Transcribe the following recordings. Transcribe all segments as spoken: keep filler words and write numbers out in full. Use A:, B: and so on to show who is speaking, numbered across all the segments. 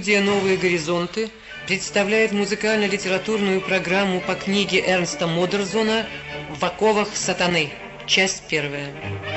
A: Студия «Новые горизонты» представляет музыкально-литературную программу по книге Эрнста Модерзона «В оковах сатаны». Часть первая.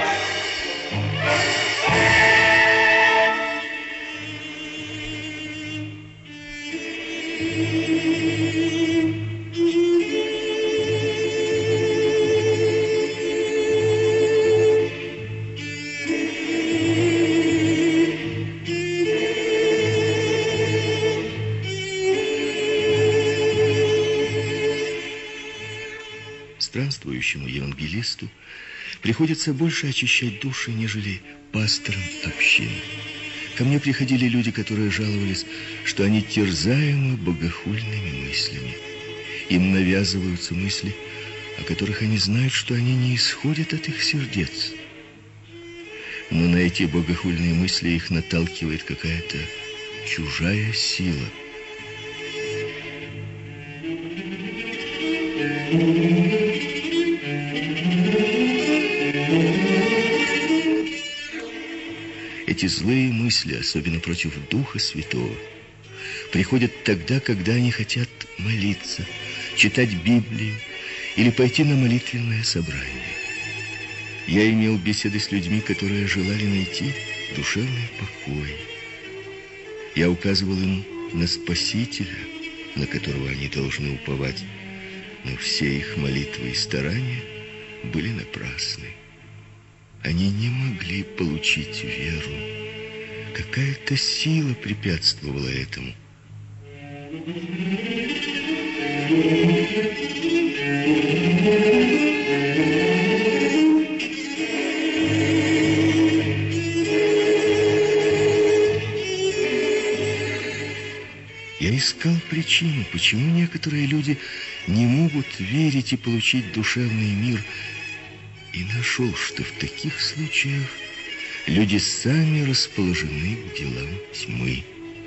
B: Странствующему евангелисту приходится больше очищать души, нежели пасторам общин. Ко мне приходили люди, которые жаловались, что они терзаемы богохульными мыслями. Им навязываются мысли, о которых они знают, что они не исходят от их сердец. Но на эти богохульные мысли их наталкивает какая-то чужая сила. Эти злые мысли, особенно против Духа Святого, приходят тогда, когда они хотят молиться, читать Библию или пойти на молитвенное собрание. Я имел беседы с людьми, которые желали найти душевный покой. Я указывал им на Спасителя, на которого они должны уповать, но все их молитвы и старания были напрасны. Они не могли получить веру. Какая-то сила препятствовала этому. Я искал причину, почему некоторые люди не могут верить и получить душевный мир, и нашел, что в таких случаях люди сами расположены к делам тьмы.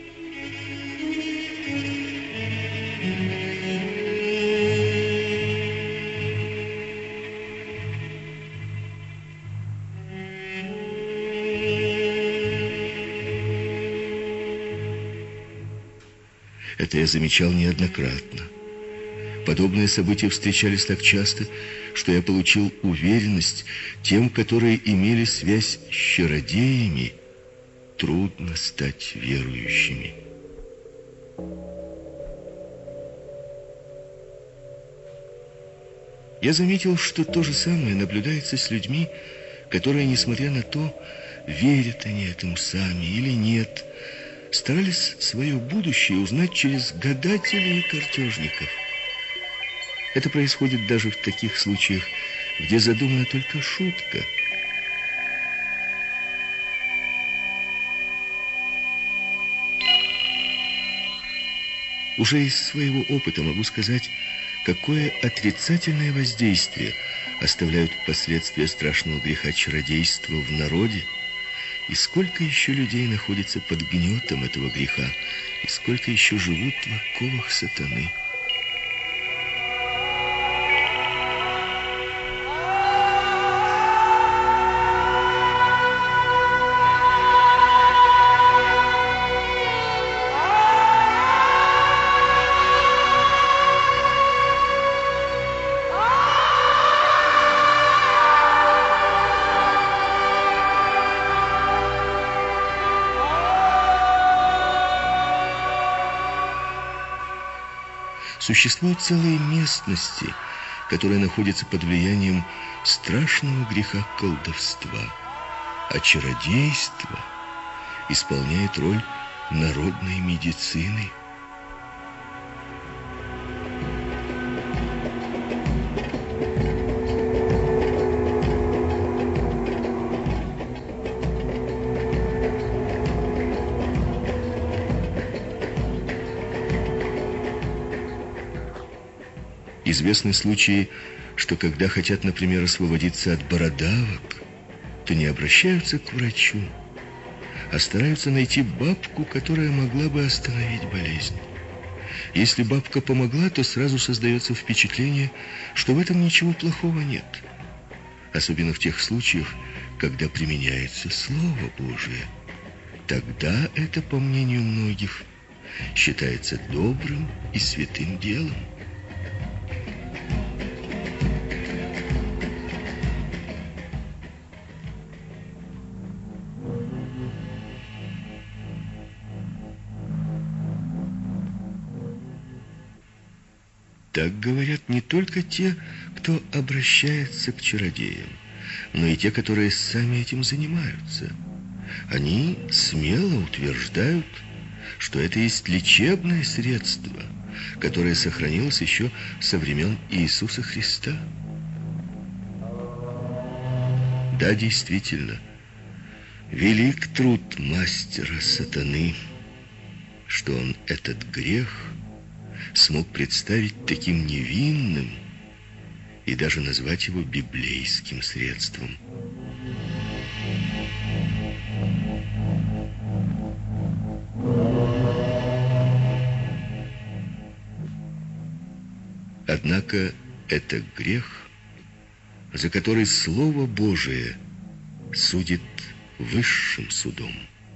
B: Это я замечал неоднократно. Подобные события встречались так часто, что я получил уверенность, тем, которые имели связь с чародеями, трудно стать верующими. Я заметил, что то же самое наблюдается с людьми, которые, несмотря на то, верят они этому сами или нет, старались свое будущее узнать через гадателей и картежников. Это происходит даже в таких случаях, где задумана только шутка. Уже из своего опыта могу сказать, какое отрицательное воздействие оставляют последствия страшного греха чародейства в народе, и сколько еще людей находится под гнетом этого греха, и сколько еще живут в оковах сатаны. Существуют целые местности, которые находятся под влиянием страшного греха колдовства, а чародейство исполняет роль народной медицины. Известны случаи, что когда хотят, например, освободиться от бородавок, то не обращаются к врачу, а стараются найти бабку, которая могла бы остановить болезнь. Если бабка помогла, то сразу создается впечатление, что в этом ничего плохого нет. Особенно в тех случаях, когда применяется Слово Божие. Тогда это, по мнению многих, считается добрым и святым делом. Так говорят не только те, кто обращается к чародеям, но и те, которые сами этим занимаются. Они смело утверждают, что это есть лечебное средство, которое сохранилось еще со времен Иисуса Христа. Да, действительно, велик труд мастера сатаны, что он этот грех смог представить таким невинным и даже назвать его библейским средством. Однако это грех, за который Слово Божие судит высшим судом.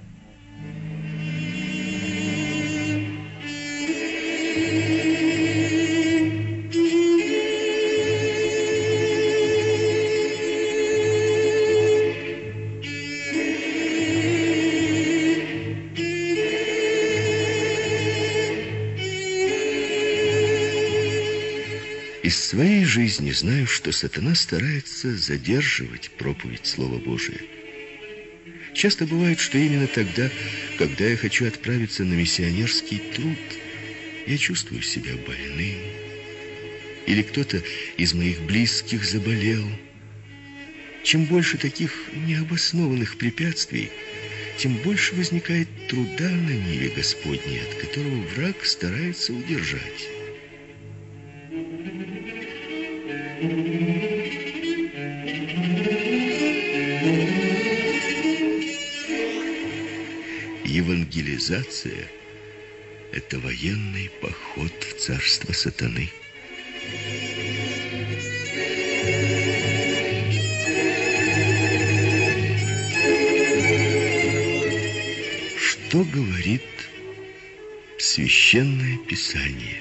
B: Из своей жизни знаю, что сатана старается задерживать проповедь Слова Божия. Часто бывает, что именно тогда, когда я хочу отправиться на миссионерский труд, я чувствую себя больным, или кто-то из моих близких заболел. Чем больше таких необоснованных препятствий, тем больше возникает труда на ниве Господней, от которого враг старается удержать. Евангелизация – это военный поход в царство сатаны. Что говорит Священное Писание?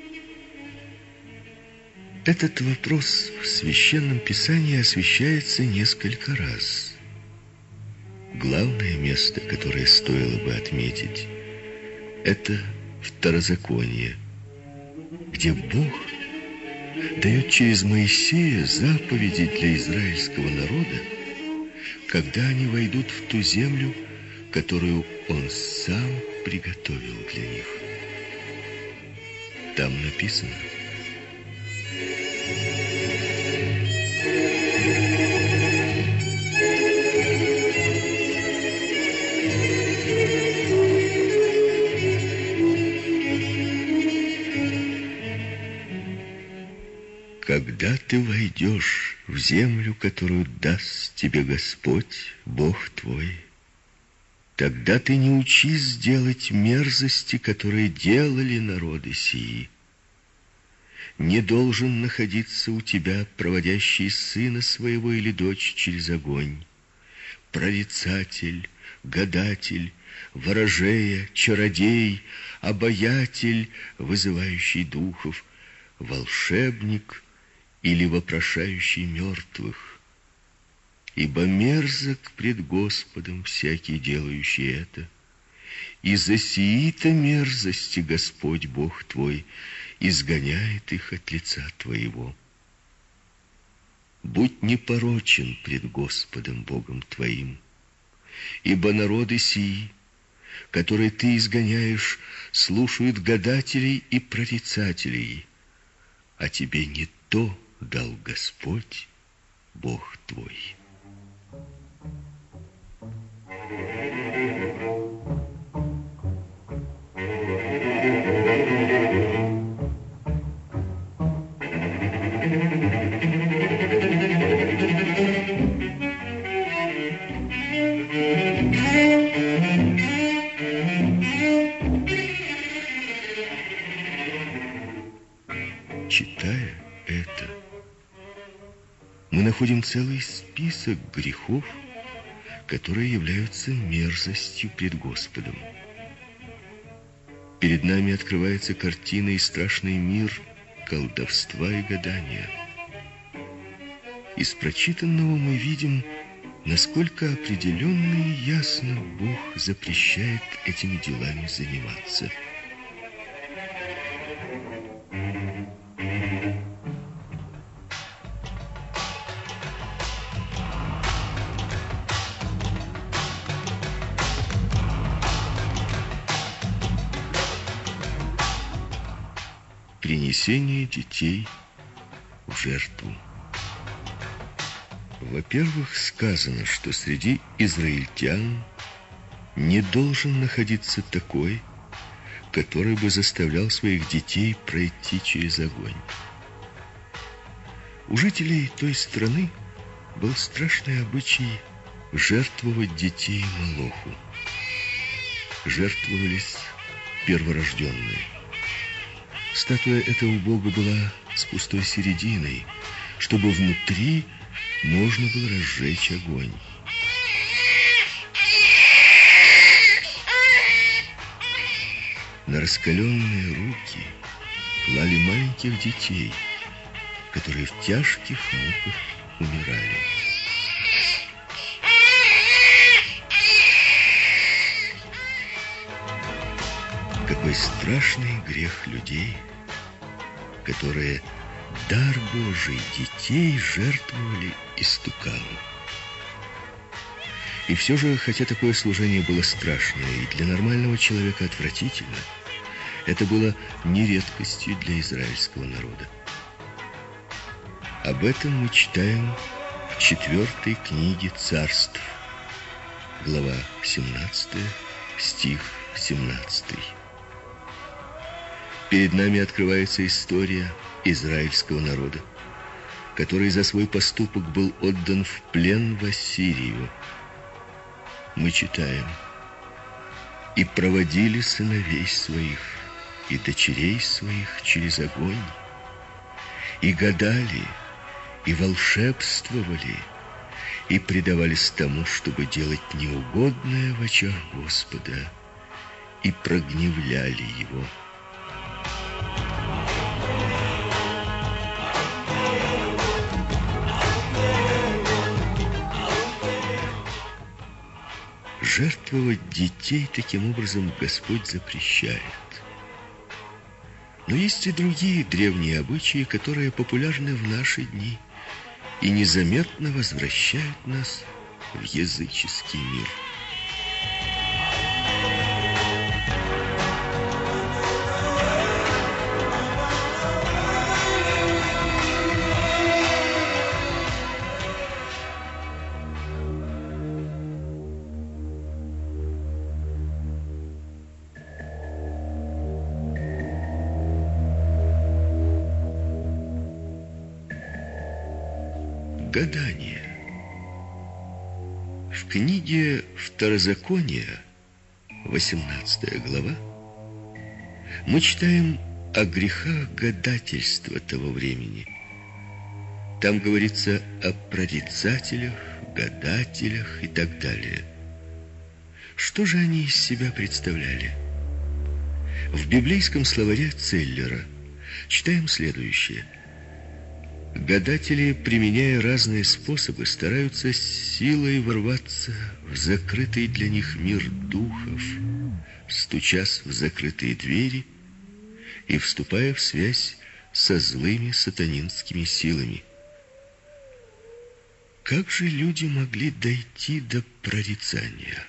B: Этот вопрос в Священном Писании освещается несколько раз. Главное место, которое стоило бы отметить, это Второзаконие, где Бог дает через Моисея заповеди для израильского народа, когда они войдут в ту землю, которую Он сам приготовил для них. Там написано: когда ты войдешь в землю, которую даст тебе Господь, Бог твой, тогда ты не учись делать мерзости, которые делали народы сии. Не должен находиться у тебя проводящий сына своего или дочь через огонь, прорицатель, гадатель, ворожея, чародей, обаятель, вызывающий духов, волшебник или вопрошающий мертвых. Ибо мерзок пред Господом всякий, делающий это. И за сии-то мерзости Господь Бог твой изгоняет их от лица твоего. Будь непорочен пред Господом Богом твоим, ибо народы сии, которые ты изгоняешь, слушают гадателей и прорицателей, а тебе не то дал Господь Бог твой. Читая это, мы находим целый список грехов, которые являются мерзостью пред Господом. Перед нами открывается картина и страшный мир колдовства и гадания. Из прочитанного мы видим, насколько определенно и ясно Бог запрещает этими делами заниматься. Принесение детей в жертву. Во-первых, сказано, что среди израильтян не должен находиться такой, который бы заставлял своих детей пройти через огонь. У жителей той страны был страшный обычай жертвовать детей Молоху. Жертвовались перворожденные. Статуя эта у Бога была с пустой серединой, чтобы внутри можно было разжечь огонь. На раскаленные руки клали маленьких детей, которые в тяжких муках умирали. Какой страшный грех людей, которые дар Божий детей жертвовали истукану. И все же, хотя такое служение было страшное и для нормального человека отвратительно, это было не редкостью для израильского народа. Об этом мы читаем в четвертой книге Царств, глава семнадцатая, стих семнадцатый. Перед нами открывается история израильского народа, который за свой поступок был отдан в плен в Ассирию. Мы читаем: «И проводили сыновей своих и дочерей своих через огонь, и гадали, и волшебствовали, и предавались тому, чтобы делать неугодное в очах Господа, и прогневляли Его». Жертвовать детей таким образом Господь запрещает. Но есть и другие древние обычаи, которые популярны в наши дни и незаметно возвращают нас в языческий мир. Гадание. В книге Второзакония, восемнадцатая глава, мы читаем о грехах гадательства того времени. Там говорится о прорицателях, гадателях и так далее. Что же они из себя представляли? В библейском словаре Целлера читаем следующее: гадатели, применяя разные способы, стараются силой ворваться в закрытый для них мир духов, стучась в закрытые двери и вступая в связь со злыми сатанинскими силами. Как же люди могли дойти до прорицания?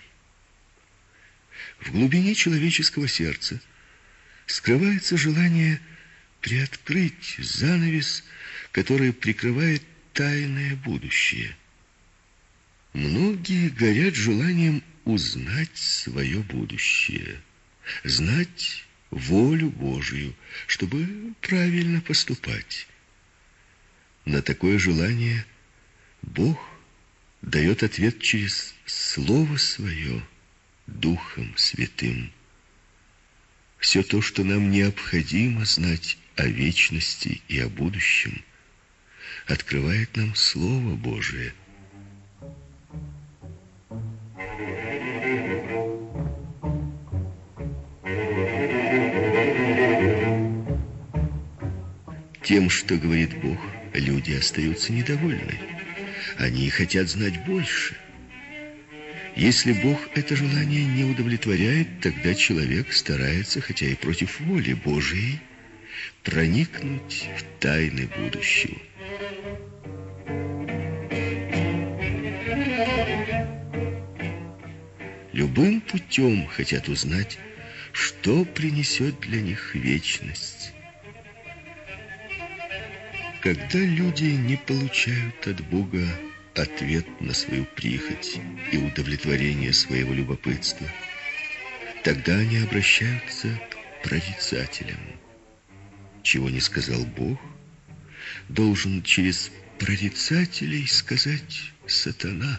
B: В глубине человеческого сердца скрывается желание приоткрыть занавес, который прикрывает тайное будущее. Многие горят желанием узнать свое будущее, знать волю Божию, чтобы правильно поступать. На такое желание Бог дает ответ через Слово Свое, Духом Святым. Все то, что нам необходимо знать о вечности и о будущем, открывает нам Слово Божие. Тем, что говорит Бог, люди остаются недовольны. Они хотят знать больше. Если Бог это желание не удовлетворяет, тогда человек старается, хотя и против воли Божией, проникнуть в тайны будущего. Любым путем хотят узнать, что принесет для них вечность. Когда люди не получают от Бога ответ на свою прихоть и удовлетворение своего любопытства, тогда они обращаются к прорицателям. Чего не сказал Бог, должен через прорицателей сказать сатана.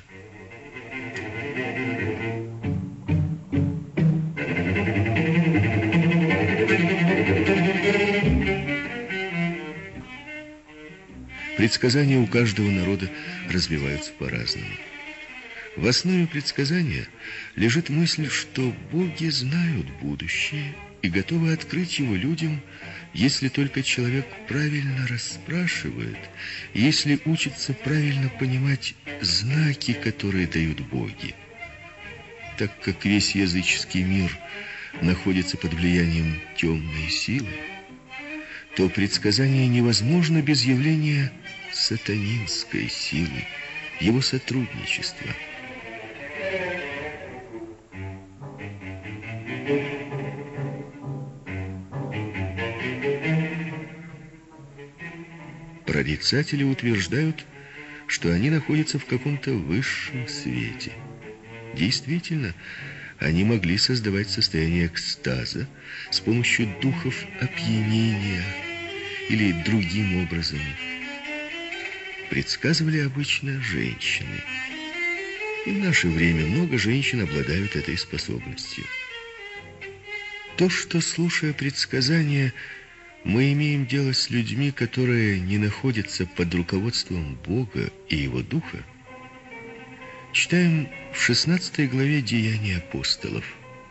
B: Предсказания у каждого народа развиваются по-разному. В основе предсказания лежит мысль, что боги знают будущее и готовы открыть его людям, если только человек правильно расспрашивает, если учится правильно понимать знаки, которые дают боги. Так как весь языческий мир находится под влиянием темной силы, то предсказание невозможно без явления сатанинской силы, его сотрудничества. Прорицатели утверждают, что они находятся в каком-то высшем свете. Действительно, они могли создавать состояние экстаза с помощью духов опьянения или другим образом. Предсказывали обычно женщины. И в наше время много женщин обладают этой способностью. То, что, слушая предсказания, мы имеем дело с людьми, которые не находятся под руководством Бога и Его Духа, читаем в шестнадцатой главе Деяний апостолов.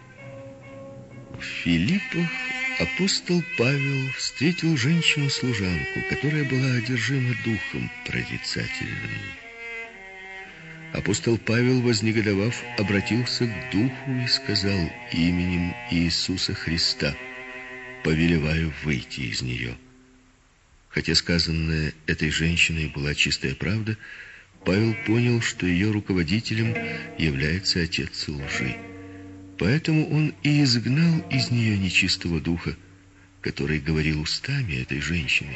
B: В Филиппах апостол Павел встретил женщину-служанку, которая была одержима духом прорицательным. Апостол Павел, вознегодовав, обратился к духу и сказал: именем Иисуса Христа повелеваю выйти из нее. Хотя сказанное этой женщиной была чистая правда, Павел понял, что ее руководителем является отец лжи. Поэтому он и изгнал из нее нечистого духа, который говорил устами этой женщины.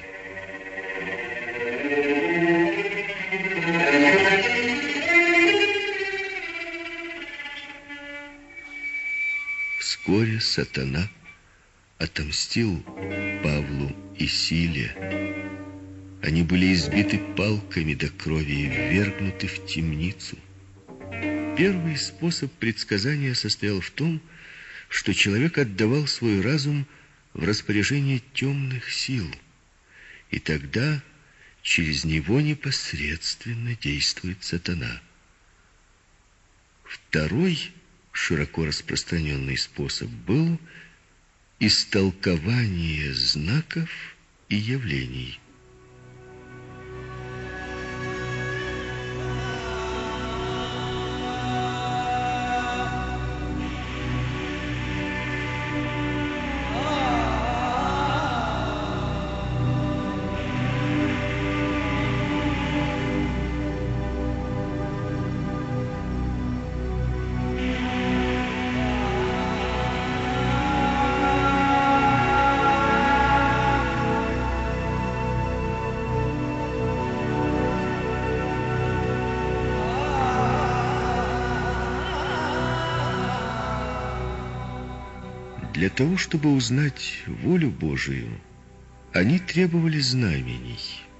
B: Вскоре сатана отомстил Павлу и Силе. Они были избиты палками до крови и ввергнуты в темницу. Первый способ предсказания состоял в том, что человек отдавал свой разум в распоряжение темных сил, и тогда через него непосредственно действует сатана. Второй широко распространенный способ был истолкование знаков и явлений. Для того, чтобы узнать волю Божию, они требовали знамений.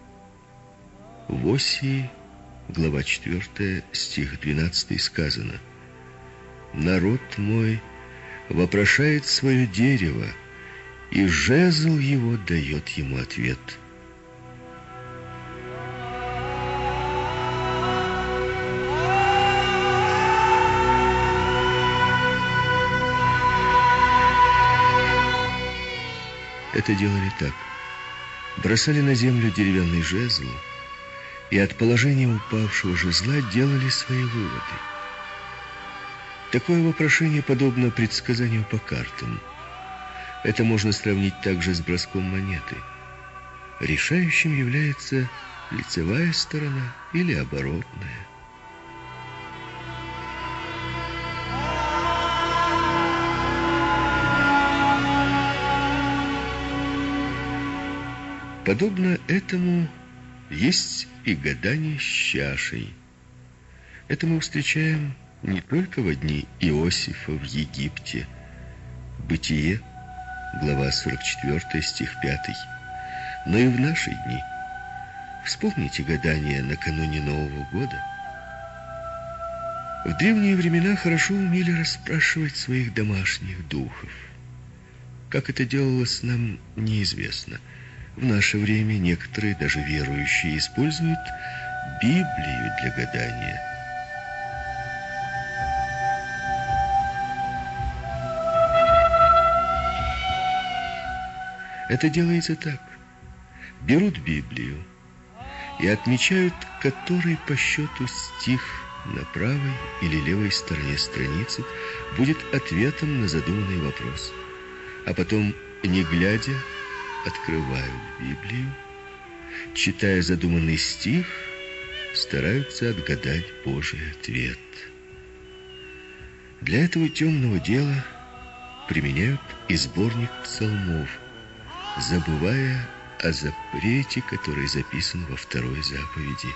B: В Осии, глава четвёртая, стих двенадцатый сказано: «Народ мой вопрошает свое дерево, и жезл его дает ему ответ». Это делали так. бросали на землю деревянный жезл и от положения упавшего жезла делали свои выводы. Такое вопрошение подобно предсказанию по картам. Это можно сравнить также с броском монеты. Решающим является лицевая сторона или оборотная. Подобно этому есть и гадание с чашей. Это мы встречаем не только во дни Иосифа в Египте. Бытие, глава сорок четыре, стих пятый, но и в наши дни. Вспомните гадание накануне Нового года. В древние времена хорошо умели расспрашивать своих домашних духов. Как это делалось, нам неизвестно. В наше время некоторые, даже верующие, используют Библию для гадания. Это делается так. Берут Библию и отмечают, который по счету стих на правой или левой стороне страницы будет ответом на задуманный вопрос. А потом, не глядя, открывают Библию, читая задуманный стих, стараются отгадать Божий ответ. Для этого темного дела применяют и сборник псалмов, забывая о запрете, который записан во второй заповеди.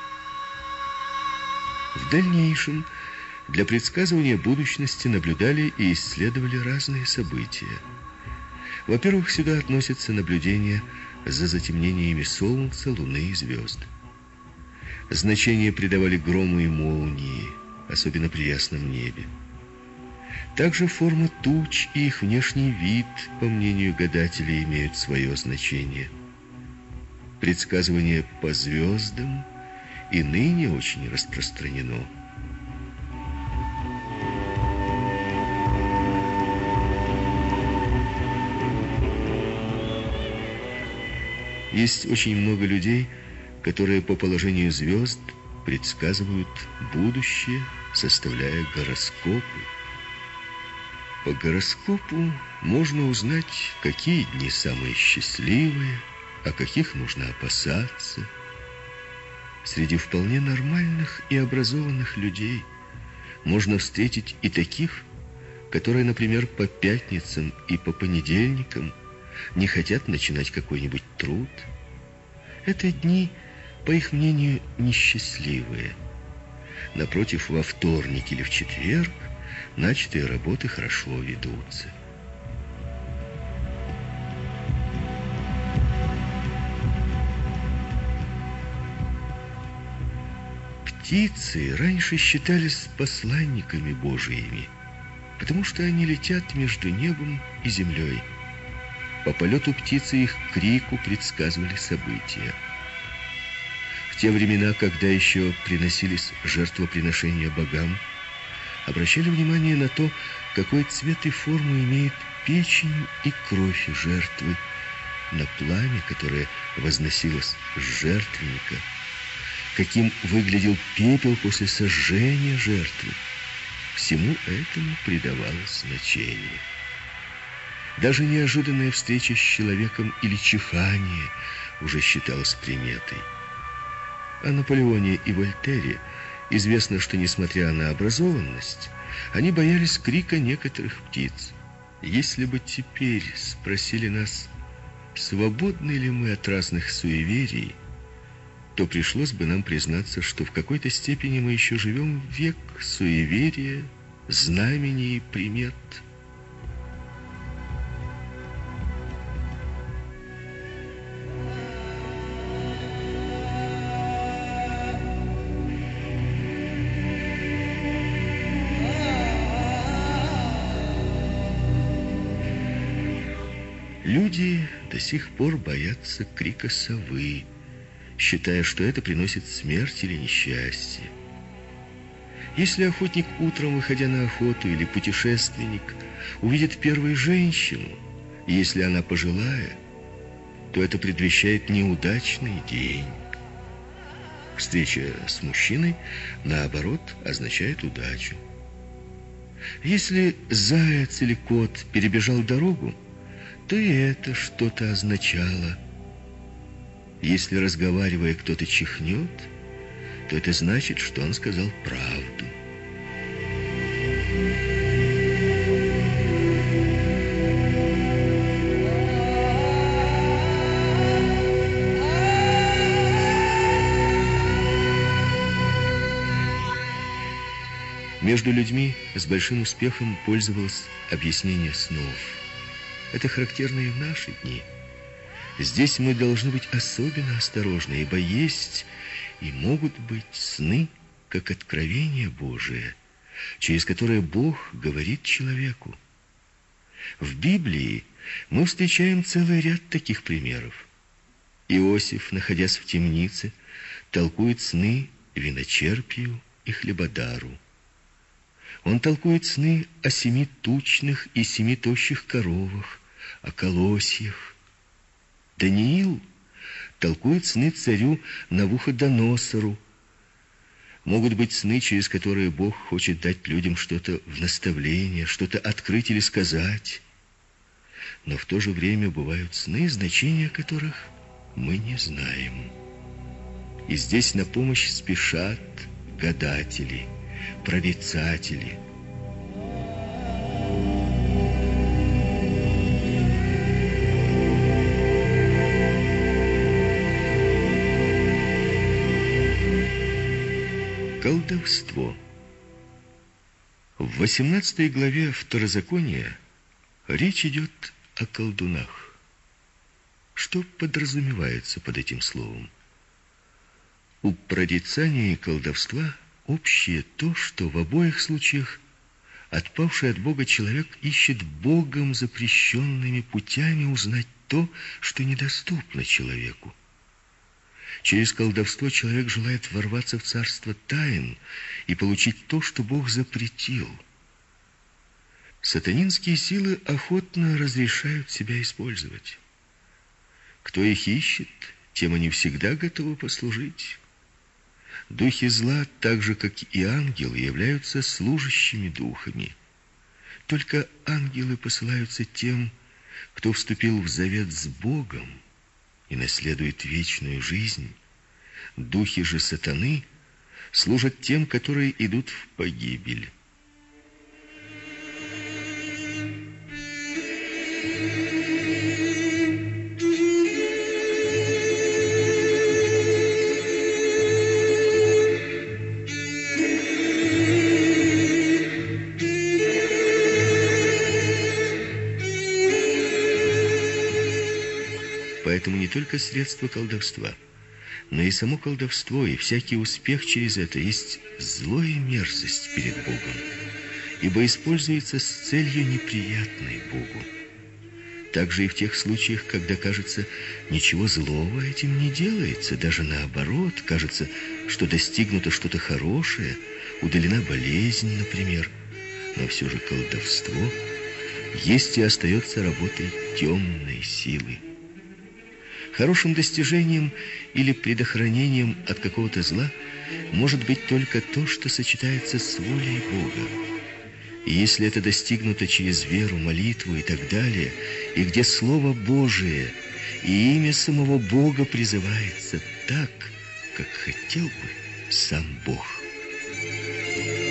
B: В дальнейшем для предсказывания будущности наблюдали и исследовали разные события. Во-первых, сюда относятся наблюдения за затемнениями солнца, луны и звезд. Значение придавали грому и молнии, особенно при ясном небе. Также форма туч и их внешний вид, по мнению гадателей, имеют свое значение. Предсказывание по звездам и ныне очень распространено. Есть очень много людей, которые по положению звезд предсказывают будущее, составляя гороскопы. По гороскопу можно узнать, какие дни самые счастливые, а каких нужно опасаться. Среди вполне нормальных и образованных людей можно встретить и таких, которые, например, по пятницам и по понедельникам не хотят начинать какой-нибудь труд. Это дни, по их мнению, несчастливые. Напротив, во вторник или в четверг начатые работы хорошо ведутся. Птицы раньше считались посланниками Божиими, потому что они летят между небом и землей. По полету птицы и их крику предсказывали события. В те времена, когда еще приносились жертвоприношения богам, обращали внимание на то, какой цвет и форму имеет печень и кровь жертвы, на пламя, которое возносилось с жертвенника, каким выглядел пепел после сожжения жертвы. Всему этому придавалось значение. Даже неожиданная встреча с человеком или чихание уже считалось приметой. О Наполеоне и Вольтере известно, что, несмотря на образованность, они боялись крика некоторых птиц. Если бы теперь спросили нас, свободны ли мы от разных суеверий, то пришлось бы нам признаться, что в какой-то степени мы еще живем в век суеверия, знамений и примет. Люди до сих пор боятся крика совы, считая, что это приносит смерть или несчастье. Если охотник утром, выходя на охоту, или путешественник увидит первую женщину, и если она пожилая, то это предвещает неудачный день. Встреча с мужчиной, наоборот, означает удачу. Если заяц или кот перебежал дорогу, то и это что-то означало. Если, разговаривая, кто-то чихнет, то это значит, что он сказал правду. Между людьми с большим успехом пользовалось объяснение снов. Это характерно и в наши дни. Здесь мы должны быть особенно осторожны, ибо есть и могут быть сны, как откровение Божие, через которое Бог говорит человеку. В Библии мы встречаем целый ряд таких примеров. Иосиф, находясь в темнице, толкует сны виночерпию и хлебодару. Он толкует сны о семи тучных и семи тощих коровах, о колосьях. Даниил толкует сны царю Навуходоносору. Могут быть сны, через которые Бог хочет дать людям что-то в наставление, что-то открыть или сказать. Но в то же время бывают сны, значения которых мы не знаем. И здесь на помощь спешат гадатели, прорицатели. Колдовство. В восемнадцатой главе Второзакония речь идет о колдунах. Что подразумевается под этим словом? У прорицания и колдовства общее то, что в обоих случаях отпавший от Бога человек ищет Богом запрещенными путями узнать то, что недоступно человеку. Через колдовство человек желает ворваться в царство тайн и получить то, что Бог запретил. Сатанинские силы охотно разрешают себя использовать. Кто их ищет, тем они всегда готовы послужить. Духи зла, так же, как и ангелы, являются служащими духами. Только ангелы посылаются тем, кто вступил в завет с Богом и наследует вечную жизнь. Духи же сатаны служат тем, которые идут в погибель. Поэтому не только средство колдовства, но и само колдовство, и всякий успех через это есть зло и мерзость перед Богом, ибо используется с целью неприятной Богу. Также и в тех случаях, когда, кажется, ничего злого этим не делается, даже наоборот, кажется, что достигнуто что-то хорошее, удалена болезнь, например, но все же колдовство есть и остается работой темной силы. Хорошим достижением или предохранением от какого-то зла может быть только то, что сочетается с волей Бога. И если это достигнуто через веру, молитву и так далее, и где Слово Божие и имя самого Бога призывается так, как хотел бы сам Бог.